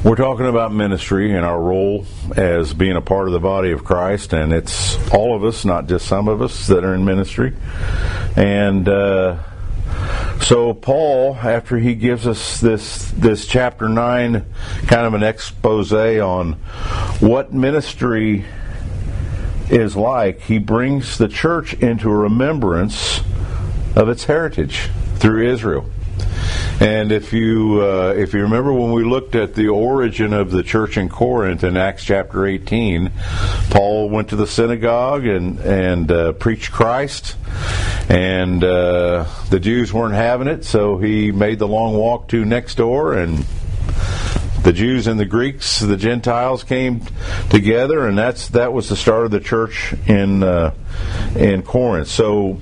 We're talking about ministry and our role as being a part of the body of Christ, and it's all of us, not just some of us, that are in ministry. And so Paul, after he gives us this chapter 9, kind of an expose on what ministry is like, he brings the church into a remembrance of its heritage through Israel. And if you remember when we looked at the origin of the church in Corinth in Acts chapter 18, Paul went to the synagogue and preached Christ, and the Jews weren't having it, so he made the long walk to next door, and the Jews and the Greeks, the Gentiles, came together, and that was the start of the church in Corinth. So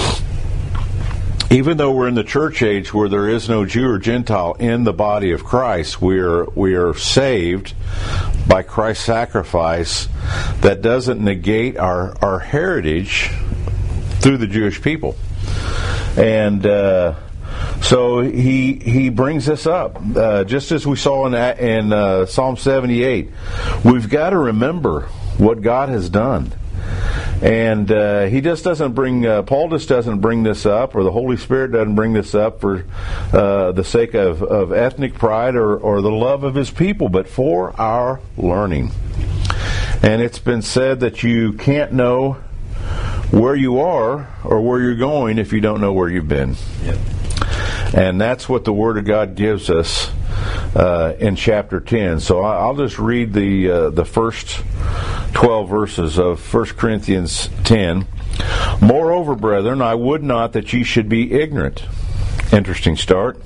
even though we're in the church age where there is no Jew or Gentile in the body of Christ, we are saved by Christ's sacrifice. That doesn't negate our heritage through the Jewish people. And so he brings this up, just as we saw in Psalm 78. We've got to remember what God has done. And Paul just doesn't bring this up, or the Holy Spirit doesn't bring this up for the sake of ethnic pride or the love of His people, but for our learning. And it's been said that you can't know where you are or where you're going if you don't know where you've been. Yep. And that's what the Word of God gives us in chapter 10. So I'll just read the first 12 verses of 1 Corinthians 10. Moreover, brethren, I would not that ye should be ignorant. Interesting start.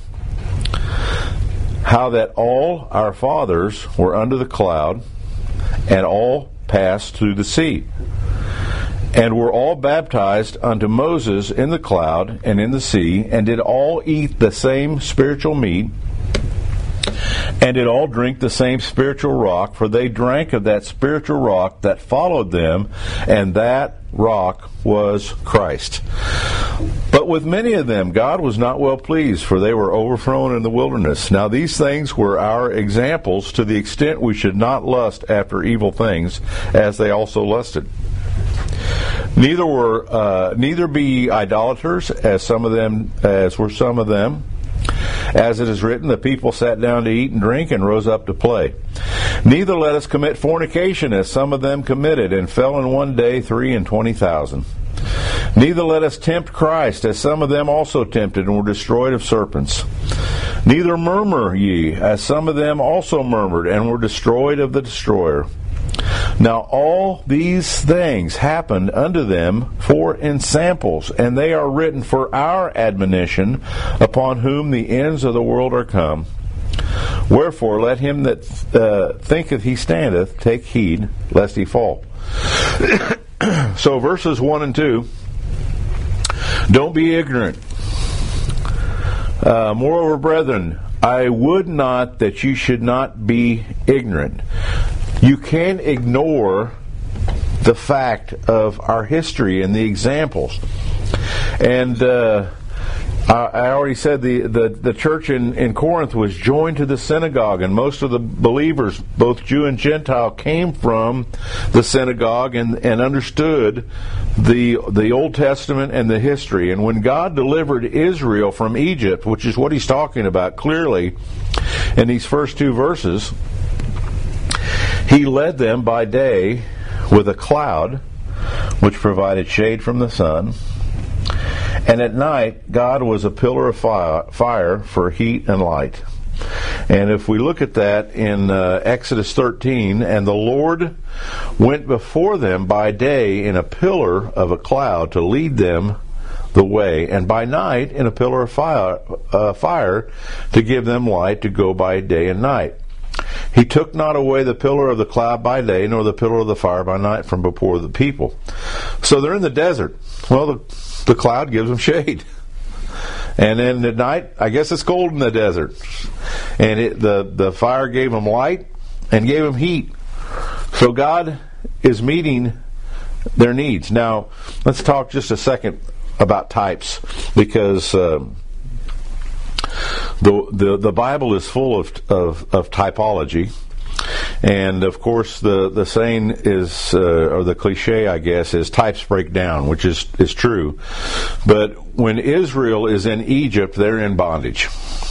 How that all our fathers were under the cloud, and all passed through the sea, and were all baptized unto Moses in the cloud and in the sea, and did all eat the same spiritual meat, and did all drink the same spiritual rock, for they drank of that spiritual rock that followed them, and that rock was Christ. But with many of them God was not well pleased, for they were overthrown in the wilderness. Now these things were our examples, to the extent we should not lust after evil things, as they also lusted. Neither be ye idolaters, as were some of them. As it is written, the people sat down to eat and drink, and rose up to play. Neither let us commit fornication, as some of them committed, and fell in one day 23,000. Neither let us tempt Christ, as some of them also tempted, and were destroyed of serpents. Neither murmur ye, as some of them also murmured, and were destroyed of the destroyer. Now all these things happened unto them for ensamples, and they are written for our admonition, upon whom the ends of the world are come. Wherefore let him that thinketh he standeth take heed lest he fall. So verses 1 and 2, don't be ignorant. Moreover, brethren, I would not that you should not be ignorant. You can't ignore the fact of our history and the examples. And I already said the church in Corinth was joined to the synagogue, and most of the believers, both Jew and Gentile, came from the synagogue and understood the Old Testament and the history. And when God delivered Israel from Egypt, which is what he's talking about clearly in these first two verses, he led them by day with a cloud, which provided shade from the sun, and at night God was a pillar of fire for heat and light. And if we look at that in Exodus 13, and the Lord went before them by day in a pillar of a cloud to lead them the way, and by night in a pillar of fire to give them light to go by day and night. He took not away the pillar of the cloud by day, nor the pillar of the fire by night from before the people. So they're in the desert. Well, the cloud gives them shade. And then at night, I guess it's cold in the desert. And the fire gave them light and gave them heat. So God is meeting their needs. Now, let's talk just a second about types, because The Bible is full of typology. And of course, the saying is, or the cliche, I guess, is types break down, which is true. But when Israel is in Egypt, they're in bondage.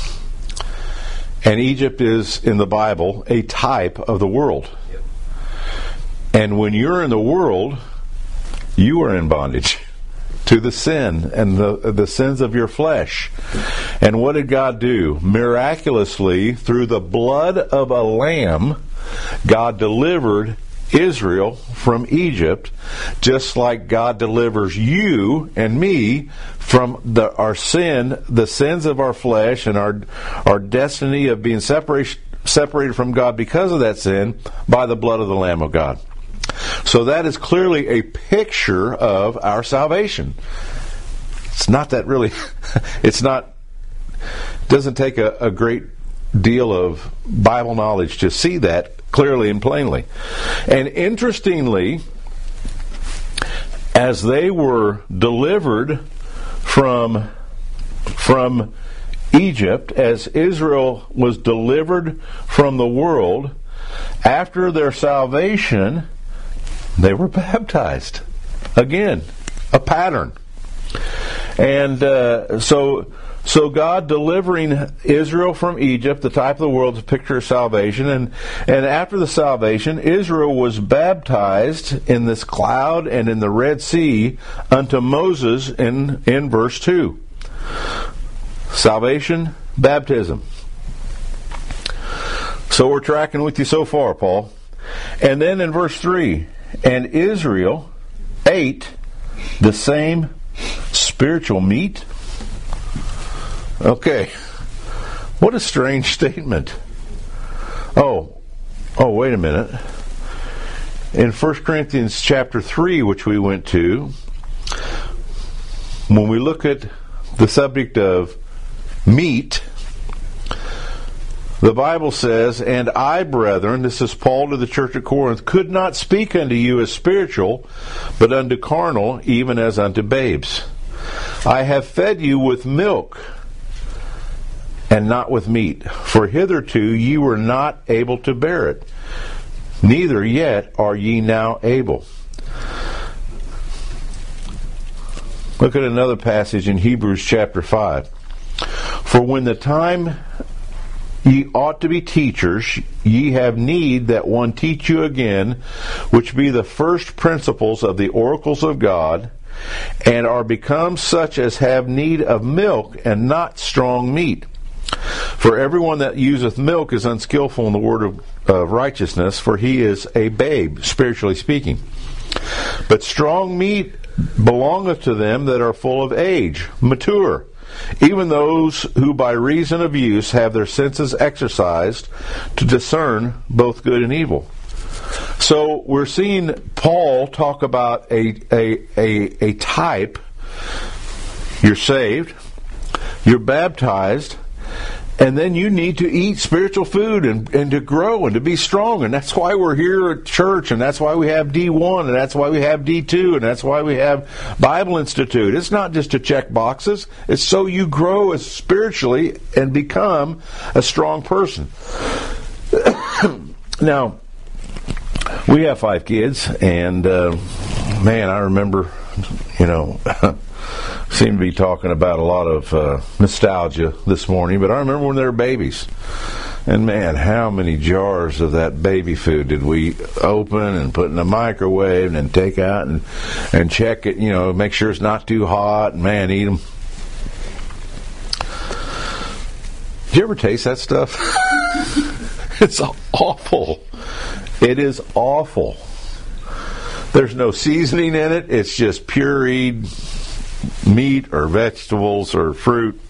And Egypt is, in the Bible, a type of the world. And when you're in the world, you are in bondage to the sin and the sins of your flesh. And what did God do? Miraculously, through the blood of a lamb, God delivered Israel from Egypt, just like God delivers you and me from our sin, the sins of our flesh, and our destiny of being separated from God because of that sin by the blood of the Lamb of God. So that is clearly a picture of our salvation. It's not that really, doesn't take a great deal of Bible knowledge to see that clearly and plainly. And interestingly, as they were delivered from Egypt, as Israel was delivered from the world, after their salvation, they were baptized. Again, a pattern. And so God delivering Israel from Egypt, the type of the world, is a picture of salvation. And after the salvation, Israel was baptized in this cloud and in the Red Sea unto Moses in verse 2. Salvation, baptism. So we're tracking with you so far, Paul. And then in verse 3, and Israel ate the same spiritual meat. Okay. What a strange statement. Oh, wait a minute. In 1 Corinthians chapter 3, which we went to, when we look at the subject of meat, the Bible says, and I, brethren, this is Paul to the church at Corinth, could not speak unto you as spiritual, but unto carnal, even as unto babes. I have fed you with milk, and not with meat. For hitherto ye were not able to bear it, neither yet are ye now able. Look at another passage in Hebrews chapter 5. For when the time ye ought to be teachers, ye have need that one teach you again, which be the first principles of the oracles of God, and are become such as have need of milk and not strong meat. For everyone that useth milk is unskillful in the word of righteousness, for he is a babe, spiritually speaking. But strong meat belongeth to them that are full of age, mature, even those who by reason of use have their senses exercised to discern both good and evil. So we're seeing Paul talk about a type. You're saved, you're baptized, and then you need to eat spiritual food and to grow and to be strong. And that's why we're here at church, and that's why we have D1, and that's why we have D2, and that's why we have Bible Institute. It's not just to check boxes. It's so you grow as spiritually and become a strong person. Now, we have 5 kids, and man, I remember, seem to be talking about a lot of nostalgia this morning, but I remember when they were babies. And man, how many jars of that baby food did we open and put in the microwave and then take out and check it, make sure it's not too hot, and man, eat them. Did you ever taste that stuff? It's awful. It is awful. There's no seasoning in it. It's just pureed meat or vegetables or fruit.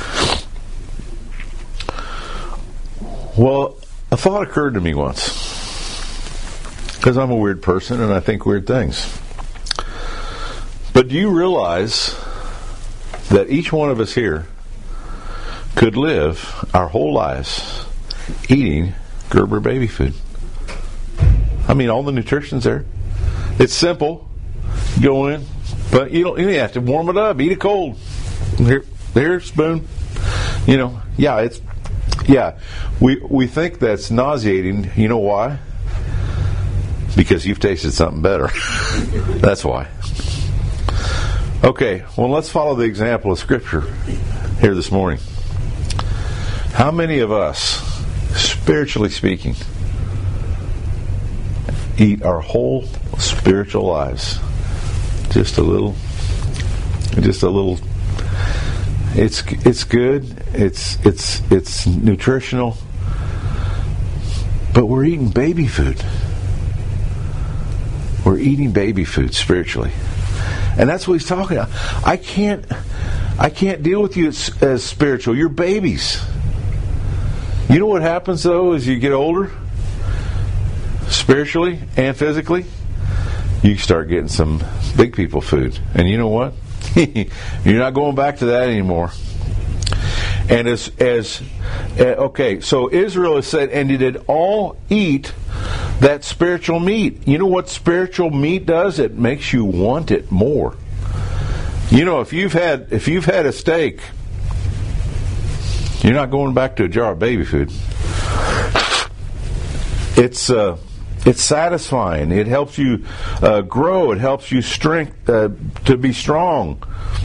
Well, a thought occurred to me once, because I'm a weird person and I think weird things. But do you realize that each one of us here could live our whole lives eating Gerber baby food? I mean, all the nutrition's there. It's simple. Go in, but you don't have to warm it up. Eat it cold. Here's a spoon. We think that's nauseating. You know why? Because you've tasted something better. That's why. Okay, well, let's follow the example of Scripture here this morning. How many of us, spiritually speaking, eat our whole spiritual lives? Just a little. It's good. It's nutritional, but we're eating baby food. We're eating baby food spiritually, and that's what he's talking about. I can't deal with you as spiritual. You're babies. You know what happens though as you get older, spiritually and physically? You start getting some big people food, and you know what? You're not going back to that anymore. And okay, so Israel has said, and did all eat that spiritual meat. You know what spiritual meat does? It makes you want it more. If you've had a steak, you're not going back to a jar of baby food. It's satisfying. It helps you grow. It helps you strength to be strong.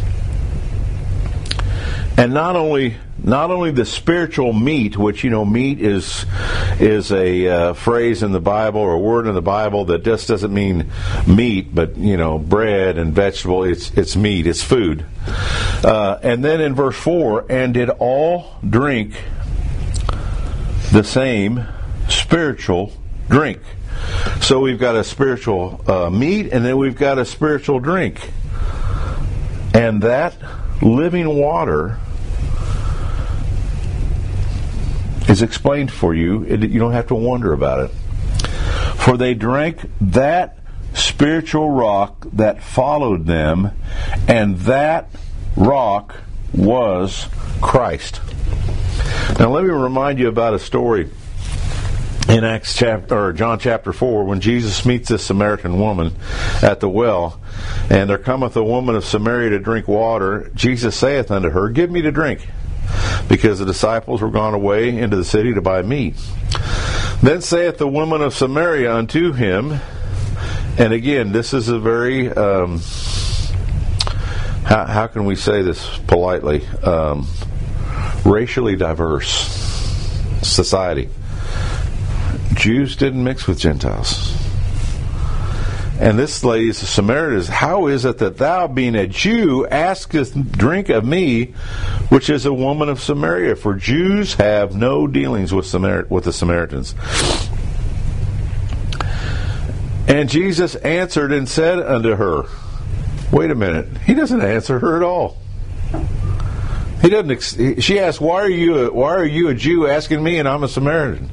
And not only the spiritual meat, which meat is a phrase in the Bible or a word in the Bible that just doesn't mean meat, but bread and vegetable. It's meat. It's food. And then in verse 4, and did all drink the same spiritual drink. So we've got a spiritual meat, and then we've got a spiritual drink. And that living water is explained for you. You don't have to wonder about it. For they drank that spiritual rock that followed them, and that rock was Christ. Now let me remind you about a story in John chapter 4, when Jesus meets this Samaritan woman at the well, and there cometh a woman of Samaria to drink water. Jesus saith unto her, Give me to drink, because the disciples were gone away into the city to buy meat. Then saith the woman of Samaria unto him, and again, this is a very, how can we say this politely, racially diverse society. Jews didn't mix with Gentiles. And this lady is a Samaritan. How is it that thou, being a Jew, askest drink of me, which is a woman of Samaria? For Jews have no dealings with the Samaritans. And Jesus answered and said unto her, wait a minute. He doesn't answer her at all. He doesn't. She asks, why are you a Jew asking me, and I'm a Samaritan?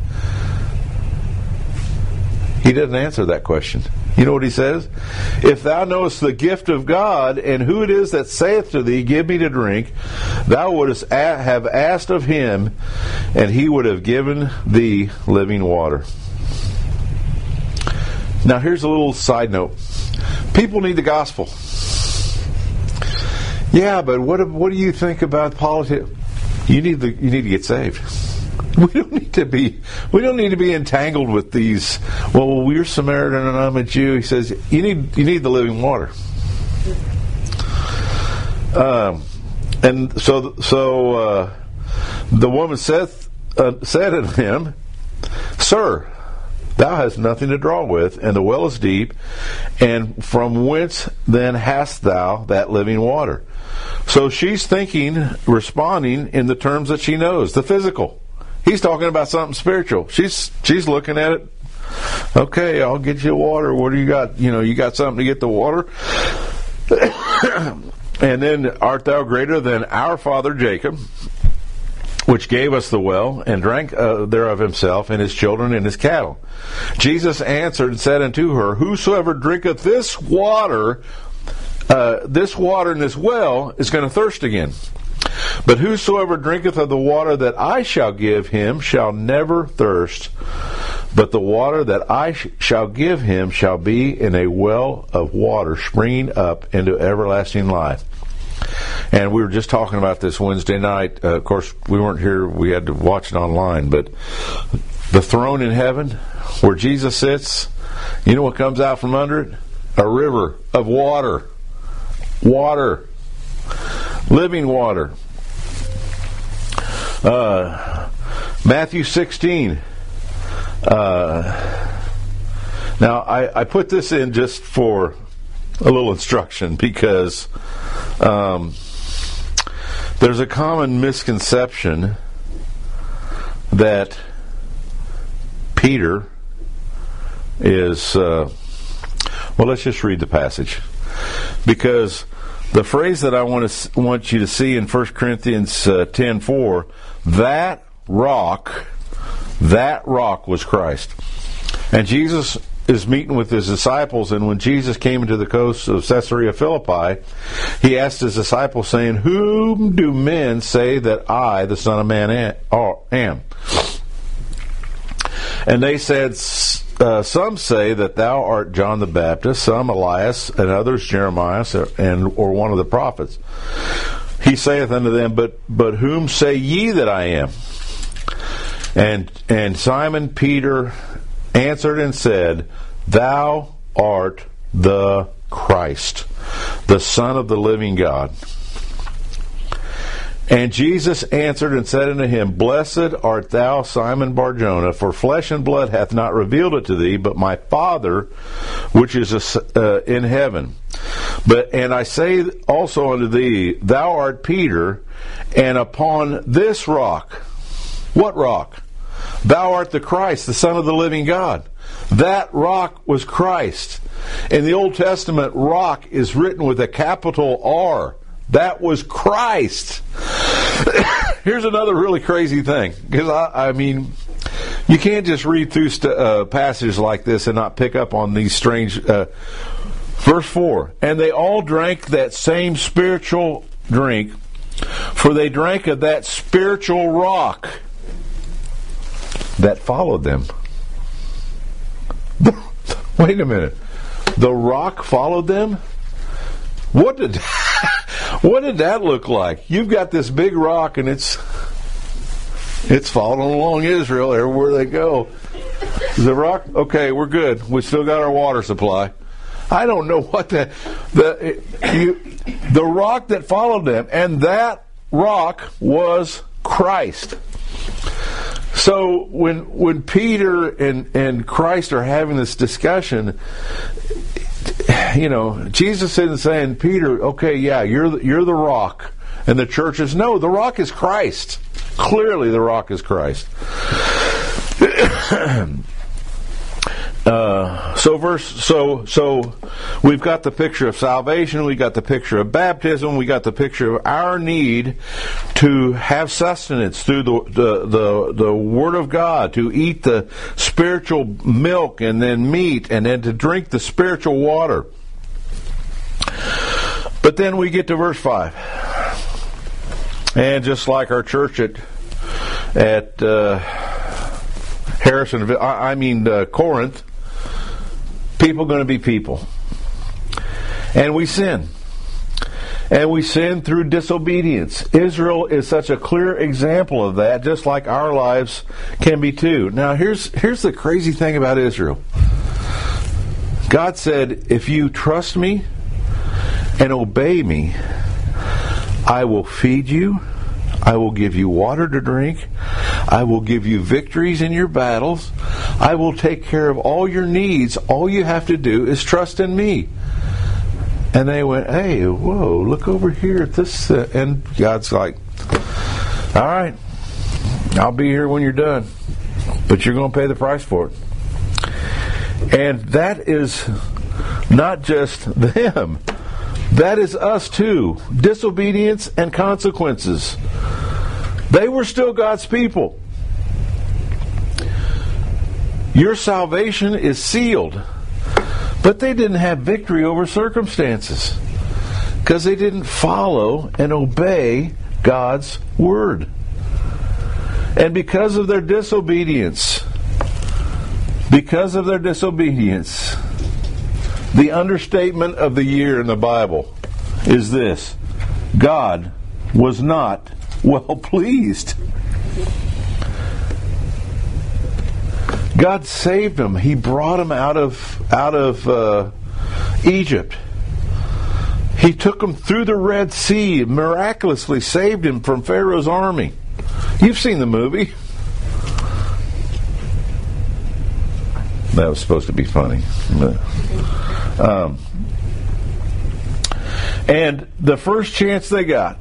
He doesn't answer that question. You know what he says? If thou knowest the gift of God, and who it is that saith to thee, Give me to drink, thou wouldst have asked of him, and he would have given thee living water. Now here's a little side note. People need the gospel. Yeah, but what do you think about politics? You need to get saved. We don't need to be entangled with these. Well, we're Samaritan and I'm a Jew. He says you need the living water. And so the woman said unto him, Sir, thou hast nothing to draw with, and the well is deep, and from whence then hast thou that living water? So she's responding in the terms that she knows, the physical. He's talking about something spiritual. She's looking at it. Okay, I'll get you water. What do you got? You got something to get the water? And then, art thou greater than our father Jacob, which gave us the well, and drank thereof himself, and his children, and his cattle? Jesus answered and said unto her, Whosoever drinketh this water in this well is going to thirst again. But whosoever drinketh of the water that I shall give him shall never thirst, but the water that I shall give him shall be in a well of water springing up into everlasting life. And we were just talking about this Wednesday night. Of course, we weren't here. We had to watch it online. But the throne in heaven, where Jesus sits, you know what comes out from under it? A river of water. Water. Living water. Matthew 16. Now, I put this in just for a little instruction because there's a common misconception that Peter is... well, let's just read the passage. Because the phrase that I want you to see in 1 Corinthians 10:4, that rock was Christ. And Jesus is meeting with his disciples, and when Jesus came into the coast of Caesarea Philippi, he asked his disciples, saying, "Whom do men say that I, the Son of Man, am?" And they said, "Some say that thou art John the Baptist, some Elias, and others Jeremiah, or one of the prophets." He saith unto them, But whom say ye that I am? And Simon Peter answered and said, "Thou art the Christ, the Son of the living God." And Jesus answered and said unto him, "Blessed art thou, Simon Bar-Jonah, for flesh and blood hath not revealed it to thee, but my Father which is in heaven. And I say also unto thee, thou art Peter, and upon this rock," what rock? "Thou art the Christ, the Son of the living God." That rock was Christ. In the Old Testament, rock is written with a capital R. That was Christ. Here's another really crazy thing. Because, I mean, you can't just read through passages like this and not pick up on these strange... Verse 4, "And they all drank that same spiritual drink, for they drank of that spiritual rock that followed them." Wait a minute. The rock followed them? What did that look like? You've got this big rock, and it's following along Israel everywhere they go. The rock, okay, we're good. We still got our water supply. I don't know what the rock that followed them, and that rock was Christ. So when Peter and Christ are having this discussion, you know, Jesus isn't saying, "Peter, okay, yeah, you're the rock," and the church is, "No, the rock is Christ." Clearly, the rock is Christ. So we've got the picture of salvation, we got the picture of baptism, we got the picture of our need to have sustenance through the Word of God, to eat the spiritual milk and then meat, and then to drink the spiritual water. But then we get to verse 5. And just like our church at Corinth, people are going to be people. And we sin. And we sin through disobedience. Israel is such a clear example of that, just like our lives can be too. Now, here's the crazy thing about Israel. God said, "If you trust me and obey me, I will feed you. I will give you water to drink. I will give you victories in your battles. I will take care of all your needs. All you have to do is trust in me." And they went, "Hey, whoa, look over here at this." And God's like, "All right, I'll be here when you're done. But you're going to pay the price for it." And that is not just them. That is us too. Disobedience and consequences. They were still God's people. Your salvation is sealed. But they didn't have victory over circumstances because they didn't follow and obey God's word. And because of their disobedience, the understatement of the year in the Bible is this: God was not well pleased. God saved them. He brought them out of Egypt. He took them through the Red Sea, miraculously saved him from Pharaoh's army. You've seen the movie. That was supposed to be funny. And the first chance they got,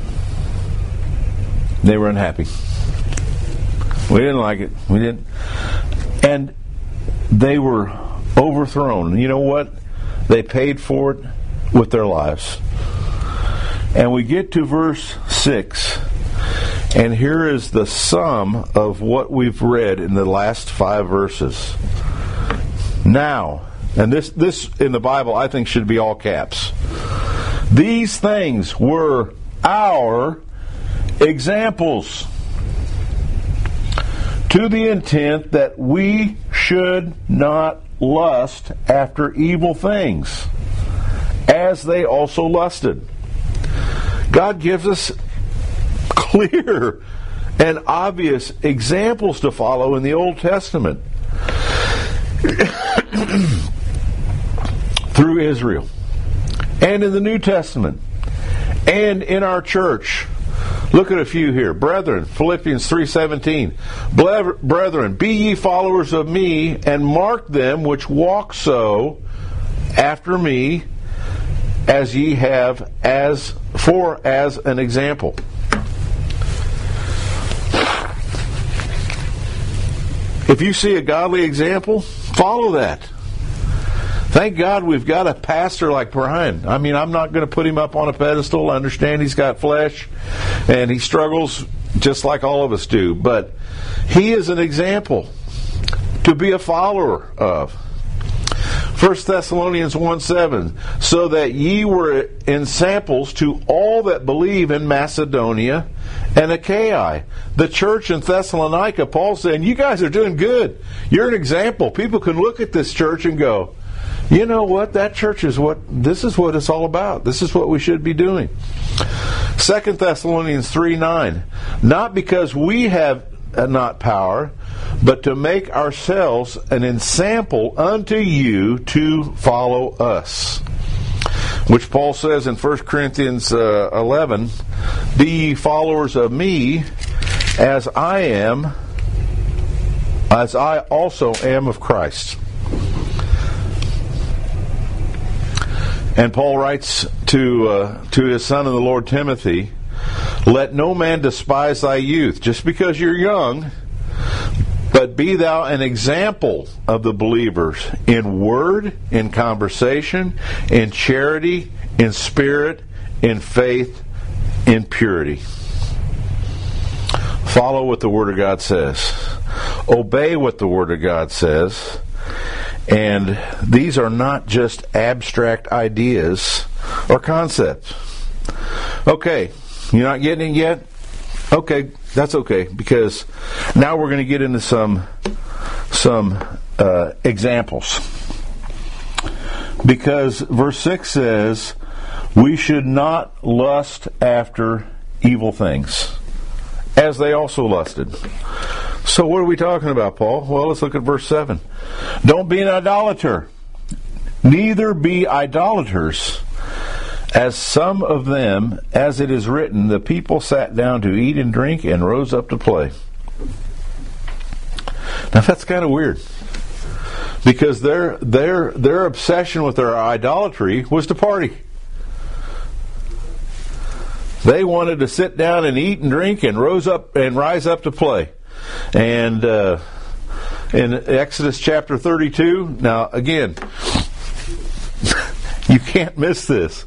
they were unhappy. We didn't like it. We didn't. And they were overthrown. And you know what? They paid for it with their lives. And we get to verse 6, and here is the sum of what we've read in the last 5 verses. Now, and this in the Bible I think should be all caps. These things were our examples, to the intent that we should not lust after evil things, as they also lusted. God gives us clear and obvious examples to follow in the Old Testament through Israel, and in the New Testament, and in our church. Look at a few here. Brethren, Philippians 3:17. Brethren, be ye followers of me, and mark them which walk so after me, as ye have as an example. If you see a godly example, follow that. Thank God we've got a pastor like Brian. I mean, I'm not going to put him up on a pedestal. I understand he's got flesh and he struggles just like all of us do. But he is an example to be a follower of. 1 Thessalonians 1:7, so that ye were ensamples to all that believe in Macedonia and Achaia. The church in Thessalonica, Paul's saying, you guys are doing good. You're an example. People can look at this church and go, you know what? That church is this is what it's all about. This is what we should be doing. 2 Thessalonians 3:9, not because we have not power, but to make ourselves an ensample unto you to follow us. Which Paul says in 1 Corinthians 11, be ye followers of me, as I also am of Christ. And Paul writes to his son in the Lord, Timothy, let no man despise thy youth, just because you're young, but be thou an example of the believers in word, in conversation, in charity, in spirit, in faith, in purity. Follow what the Word of God says. Obey what the Word of God says. And these are not just abstract ideas or concepts. Okay, you're not getting it yet? Okay, that's okay, because now we're going to get into some examples. Because verse 6 says, we should not lust after evil things, as they also lusted. So what are we talking about, Paul? Well, let's look at verse 7. Don't be an idolater, neither be idolaters, as some of them, as it is written, the people sat down to eat and drink and rose up to play. Now that's kind of weird, because their obsession with their idolatry was to party. They wanted to sit down and eat and drink and rise up to play. And in Exodus chapter 32, now again, you can't miss this.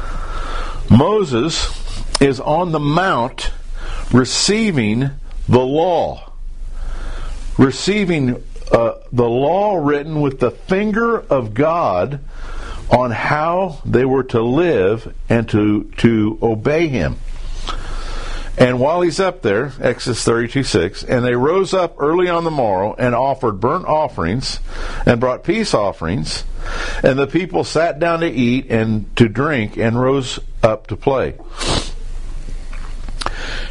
Moses is on the mount receiving the law. Receiving the law written with the finger of God on how they were to live and to obey Him. And while he's up there, Exodus 32:6, and they rose up early on the morrow and offered burnt offerings and brought peace offerings, and the people sat down to eat and to drink and rose up to play.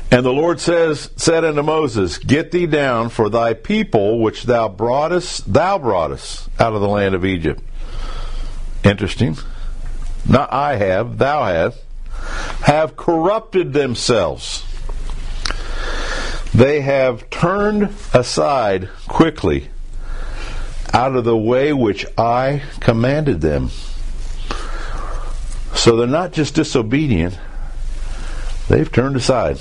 And the Lord said unto Moses, Get thee down, for thy people which thou broughtest out of the land of Egypt. Interesting. Not I have, thou have corrupted themselves. They have turned aside quickly out of the way which I commanded them. So they're not just disobedient, they've turned aside.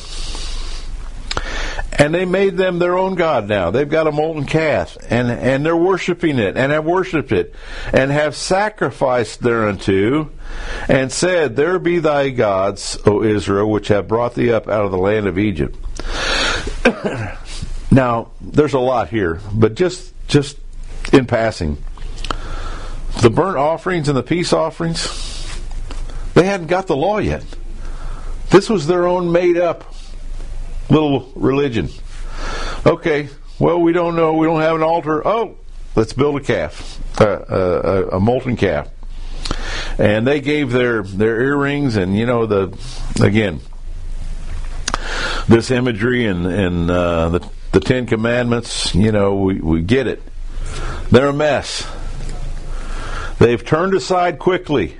And they made them their own God now. They've got a molten calf, and they're worshiping it, and have worshipped it, and have sacrificed thereunto, and said, There be thy gods, O Israel, which have brought thee up out of the land of Egypt. Now, there's a lot here, but just in passing, the burnt offerings and the peace offerings, they hadn't got the law yet. This was their own made-up little religion. Okay, well, we don't know. We don't have an altar. Oh, let's build a calf, a molten calf. And they gave their earrings, and again, this imagery and the Ten Commandments. We get it. They're a mess. They've turned aside quickly,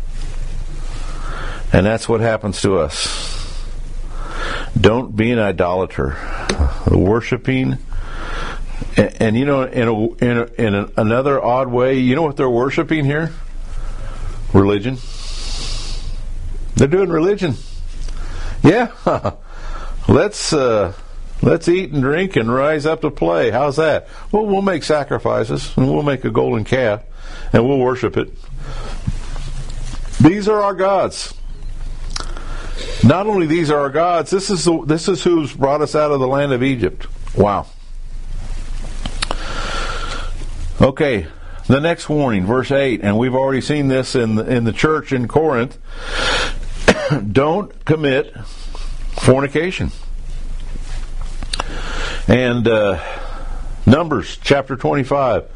and that's what happens to us. Don't be an idolater. Worshipping, and in another odd way, you know what they're worshiping here? Religion. They're doing religion. Yeah. Let's eat and drink and rise up to play. How's that? Well, we'll make sacrifices, and we'll make a golden calf, and we'll worship it. These are our gods. Not only these are our gods, this is who's brought us out of the land of Egypt. Wow. Okay, the next warning, verse 8, and we've already seen this in the church in Corinth. Don't commit fornication. And Numbers chapter 25.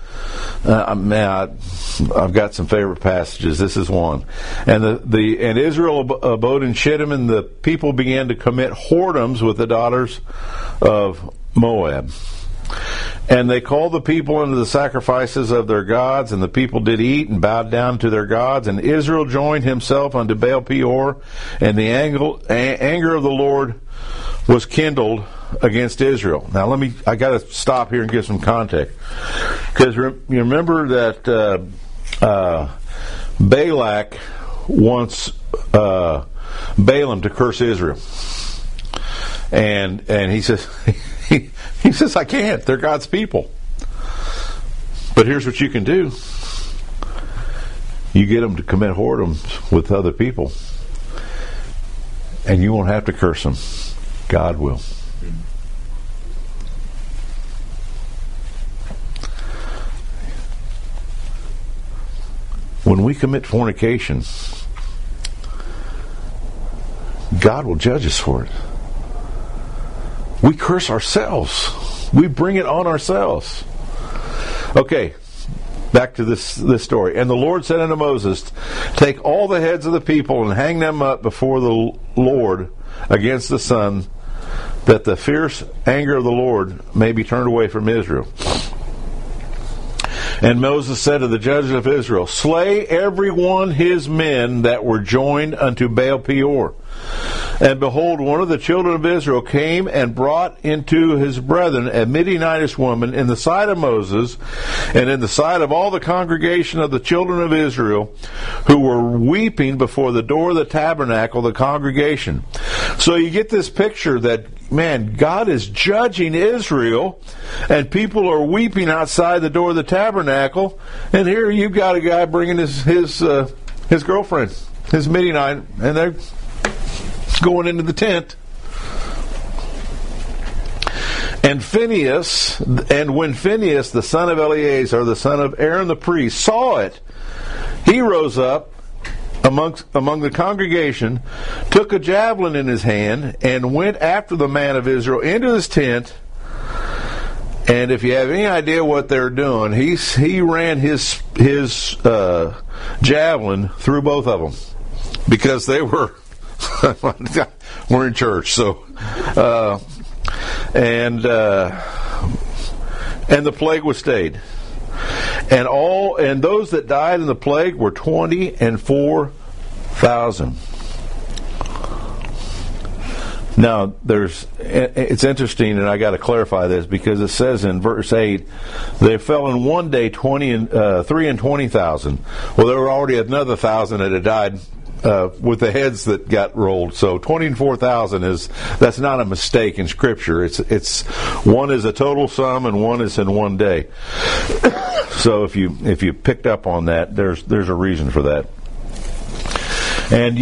I've got some favorite passages. This is one. And and Israel abode in Shittim, and the people began to commit whoredoms with the daughters of Moab. And they called the people unto the sacrifices of their gods, and the people did eat and bowed down to their gods. And Israel joined himself unto Baal Peor, and the anger of the Lord was kindled against Israel. Now I got to stop here and give some context, because you remember that Balak wants Balaam to curse Israel, and he says he says, I can't. They're God's people. But here's what you can do: you get them to commit whoredoms with other people, and you won't have to curse them. God will. When we commit fornication, God will judge us for it. We curse ourselves. We bring it on ourselves. Okay, back to this story. And the Lord said unto Moses, Take all the heads of the people and hang them up before the Lord against the sun, that the fierce anger of the Lord may be turned away from Israel. And Moses said to the judges of Israel, Slay every one his men that were joined unto Baal Peor. And behold, one of the children of Israel came and brought into his brethren a Midianitish woman in the sight of Moses, and in the sight of all the congregation of the children of Israel, who were weeping before the door of the tabernacle, the congregation. So you get this picture that, man, God is judging Israel, and people are weeping outside the door of the tabernacle, and here you've got a guy bringing his girlfriend, his Midianite, and they're going into the tent. And when Phinehas, the son of Eleazar, the son of Aaron the priest, saw it, he rose up among the congregation, took a javelin in his hand, and went after the man of Israel into his tent. And if you have any idea what they're doing, he ran his javelin through both of them, because they were We're in church, so and the plague was stayed, and those that died in the plague were 24,000. Now, it's interesting, and I got to clarify this because it says in verse 8, they fell in one day 3 and 20,000. Well, there were already another 1,000 that had died with the heads that got rolled. So 24,000 that's not a mistake in Scripture. It's one is a total sum and one is in one day. So if you picked up on that, there's a reason for that. And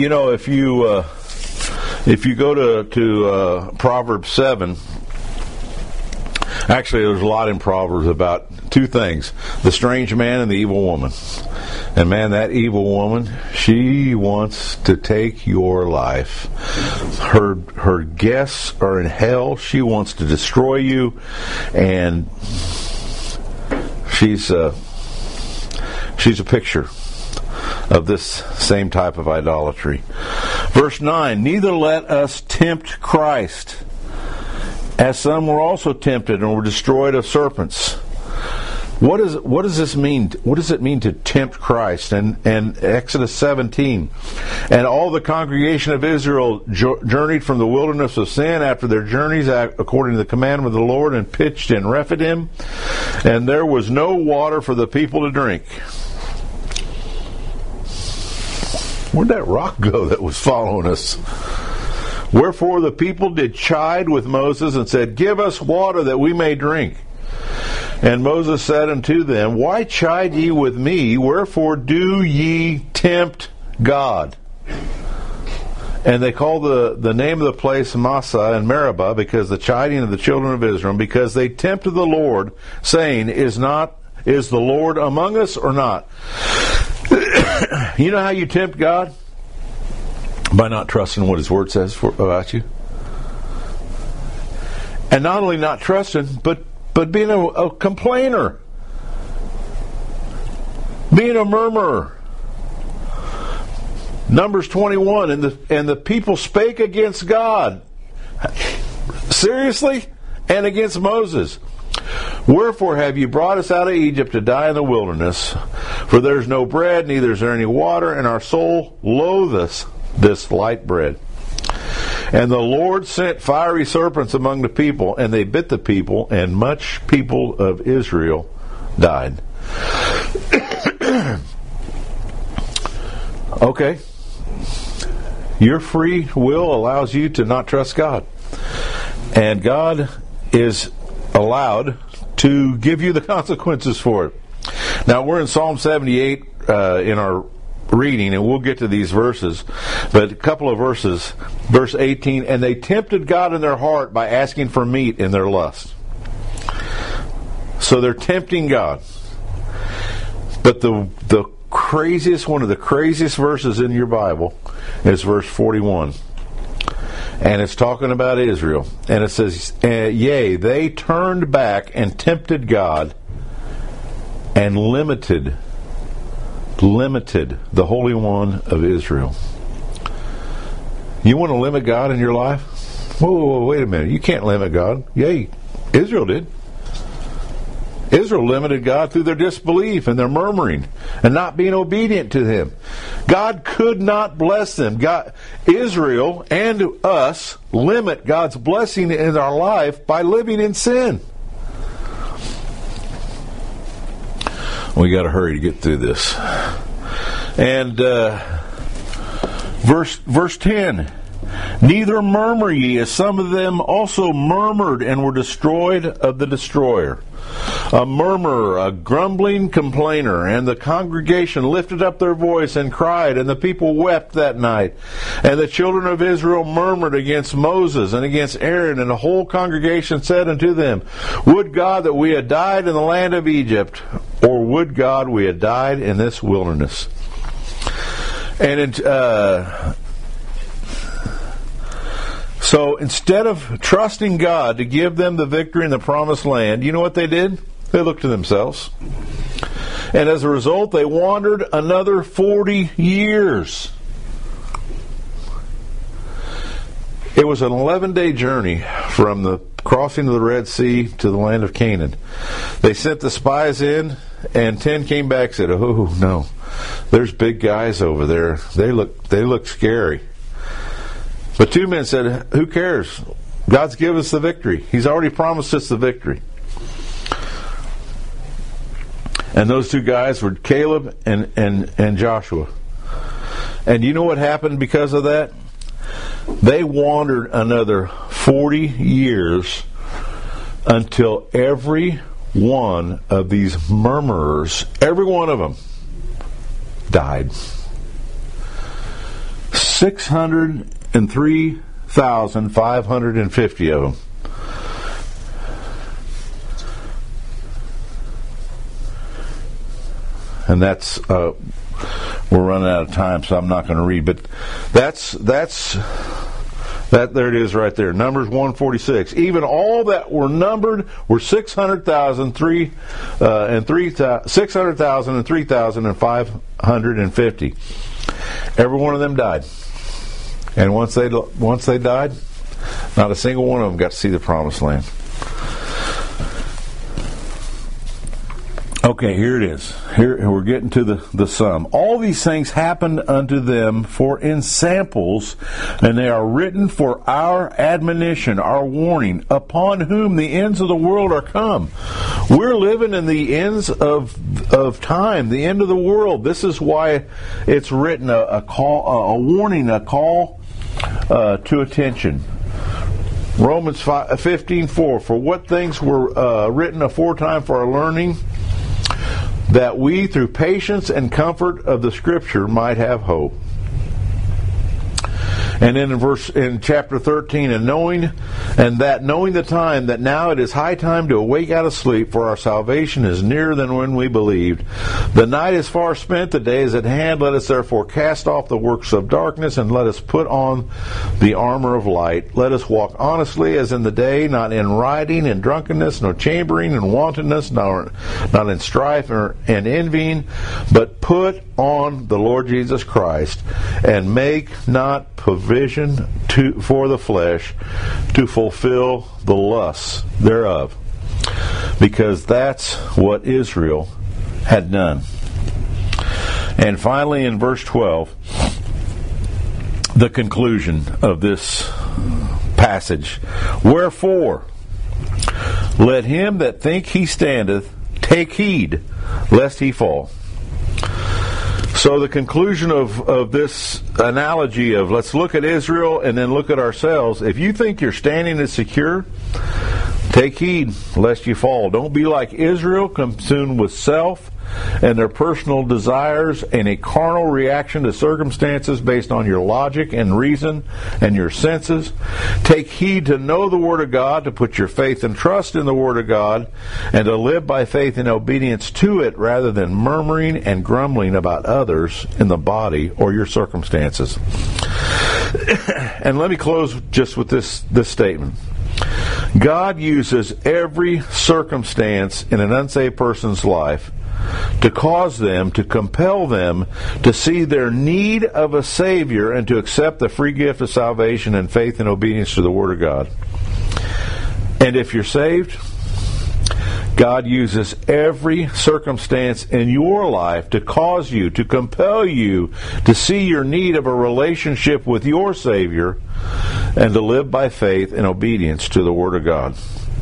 if you go to Proverbs 7, actually there's a lot in Proverbs about two things: the strange man and the evil woman. And man, that evil woman, she wants to take your life. Her guests are in hell. She wants to destroy you, and she's a picture of this same type of idolatry. Verse 9, neither let us tempt Christ, as some were also tempted and were destroyed of serpents. What does this mean? What does it mean to tempt Christ? And Exodus 17, and all the congregation of Israel journeyed from the wilderness of Sin after their journeys according to the commandment of the Lord, and pitched in Rephidim, and there was no water for the people to drink. Where'd that rock go that was following us? Wherefore the people did chide with Moses and said, give us water that we may drink. And Moses said unto them, why chide ye with me? Wherefore do ye tempt God? And they call the name of the place Massah and Meribah, because the chiding of the children of Israel, because they tempted the Lord, saying, is the Lord among us or not? You know how you tempt God? By not trusting what His Word says about you. And not only not trusting, but being a complainer. Being a murmurer. Numbers 21, and the people spake against God. Seriously? And against Moses. Wherefore have you brought us out of Egypt to die in the wilderness? For there is no bread, neither is there any water, and our soul loatheth this light bread. And the Lord sent fiery serpents among the people, and they bit the people, and much people of Israel died. Okay. Your free will allows you to not trust God. And God is allowed to give you the consequences for it. Now, we're in Psalm 78 in our reading, and we'll get to these verses, but a couple of verses. Verse 18, and they tempted God in their heart by asking for meat in their lust. So they're tempting God. But the craziest, one of the craziest verses in your Bible is verse 41. And it's talking about Israel. And it says, yea, they turned back and tempted God and limited the Holy One of Israel. You want to limit God in your life? Whoa, wait a minute. You can't limit God. Yay, Israel did. Israel limited God through their disbelief and their murmuring and not being obedient to Him. God could not bless them. Israel and us limit God's blessing in our life by living in sin. We got to hurry to get through this. And verse 10, neither murmur ye, as some of them also murmured and were destroyed of the destroyer. A murmurer, a grumbling complainer, and the congregation lifted up their voice and cried, and the people wept that night. And the children of Israel murmured against Moses and against Aaron, and the whole congregation said unto them, would God that we had died in the land of Egypt, or would God we had died in this wilderness? And so instead of trusting God to give them the victory in the promised land, you know what they did? They looked to themselves. And as a result, they wandered another 40 years. It was an 11-day journey from the crossing of the Red Sea to the land of Canaan. They sent the spies in, and 10 came back and said, "Oh, no, there's big guys over there. They look scary." But 2 men said, "Who cares? God's given us the victory. He's already promised us the victory." And those 2 guys were Caleb and Joshua. And you know what happened because of that? They wandered another 40 years until every one of these murmurers, every one of them, died. 603,550 of them. And that's we're running out of time, so I'm not going to read. But that's there it is right there. Numbers 146. Even all that were numbered were 600,000 and 3,550. Every one of them died. And once they died, not a single one of them got to see the promised land. Okay, here it is. Here we're getting to the sum. All these things happened unto them for in samples, and they are written for our admonition, our warning, upon whom the ends of the world are come. We're living in the ends of time, the end of the world. This is why it's written a call, a warning, a call to attention. Romans 15:4. For what things were written aforetime for our learning, that we, through patience and comfort of the Scripture, might have hope. And then in chapter 13, knowing the time, that now it is high time to awake out of sleep, for our salvation is nearer than when we believed. The night is far spent, the day is at hand. Let us therefore cast off the works of darkness, and let us put on the armor of light. Let us walk honestly as in the day, not in rioting and drunkenness, nor chambering and wantonness, not in strife and envying, but put on the Lord Jesus Christ, and make not provision for the flesh to fulfill the lusts thereof, because that's what Israel had done. And finally, in verse 12, the conclusion of this passage: wherefore, let him that think he standeth take heed lest he fall. So the conclusion of this analogy of let's look at Israel and then look at ourselves. If you think your standing is secure, take heed lest you fall. Don't be like Israel, consumed with self and their personal desires and a carnal reaction to circumstances based on your logic and reason and your senses. Take heed to know the Word of God, to put your faith and trust in the Word of God, and to live by faith and obedience to it rather than murmuring and grumbling about others in the body or your circumstances. And let me close just with this statement. God uses every circumstance in an unsaved person's life to cause them, to compel them to see their need of a Savior and to accept the free gift of salvation and faith and obedience to the Word of God. And if you're saved, God uses every circumstance in your life to cause you, to compel you to see your need of a relationship with your Savior and to live by faith and obedience to the Word of God.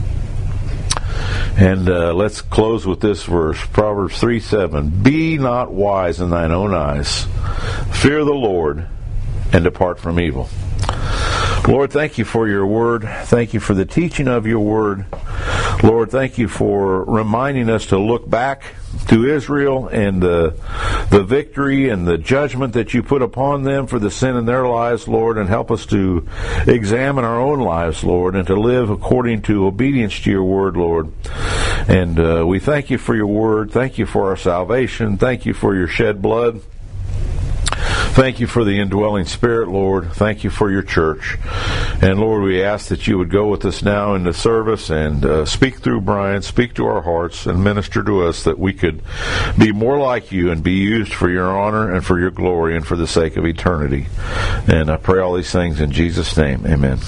And let's close with this verse, Proverbs 3:7. Be not wise in thine own eyes. Fear the Lord and depart from evil. Lord, thank you for your word. Thank you for the teaching of your word. Lord, thank you for reminding us to look back to Israel and the victory and the judgment that you put upon them for the sin in their lives, Lord, and help us to examine our own lives, Lord, and to live according to obedience to your word, Lord. And we thank you for your word. Thank you for our salvation. Thank you for your shed blood. Thank you for the indwelling Spirit, Lord. Thank you for your church. And Lord, we ask that you would go with us now in the service and speak through Brian, speak to our hearts, and minister to us that we could be more like you and be used for your honor and for your glory and for the sake of eternity. And I pray all these things in Jesus' name. Amen.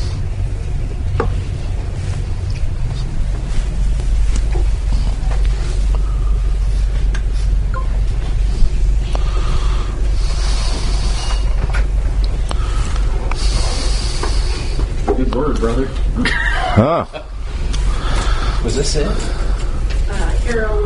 Good word, brother. Huh. Was this it? Carol.